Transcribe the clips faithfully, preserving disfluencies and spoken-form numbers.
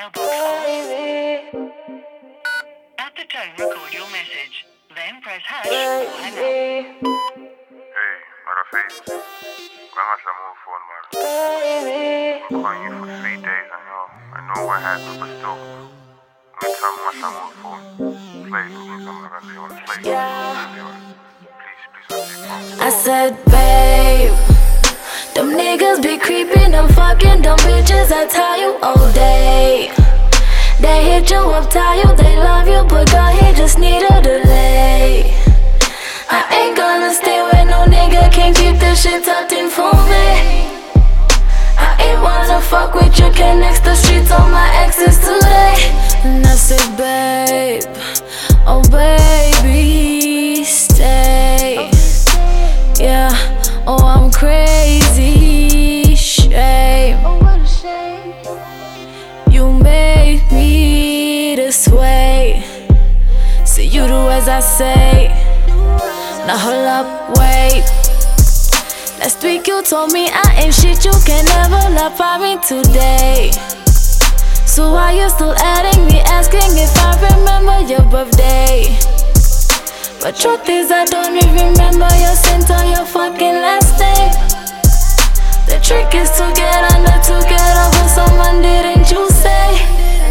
mailbox off. At the tone, record your message. Then press hash or hang up. Hey, mara face. Kanga sa move phone, man. I'm calling you for three days, I know. I know what happened, but still. Next time I sa move phone. Play, please, I'm not gonna do it. Play, please, please, please. I said, babe, them niggas be creeping, them fucking dumb bitches. I tell you all day. They hit you up, tell you they love you, but girl, he just need a delay. I ain't gonna stay with no nigga, can't keep this shit tucked in for me. I ain't wanna fuck with you, can't next the streets on my exes today. And I said, babe, oh baby, stay. Yeah, oh I'm crazy, shame. You made me this way, so you do as I say. Now hold up, wait. Last week you told me I ain't shit, you can never love by me today. So why you still adding me, asking if I remember your birthday? But truth is I don't even remember your scent or your fucking last name. The trick is to get under, to get over someone, didn't you say?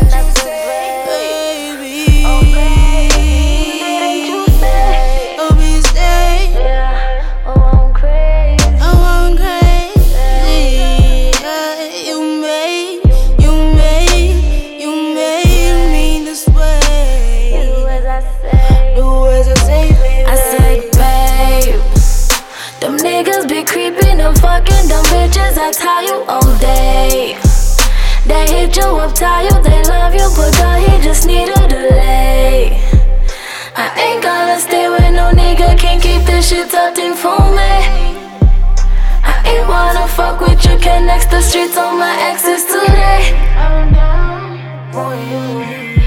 Baby, oh baby, didn't you say? Oh we stay. Yeah, oh I'm crazy. Oh I'm crazy. Yeah, you made, you made, you made me this way. Do as I say. Do as I say. I said, babe, them niggas be creeping, them fucking dumb bitches. I tell you all day. They hit you up, tell you they love you, but girl, he just need a delay. I ain't gonna stay with no nigga, can't keep this shit tucked in for me. I ain't wanna fuck with you, can't next the streets on my exes today. I'm down for you.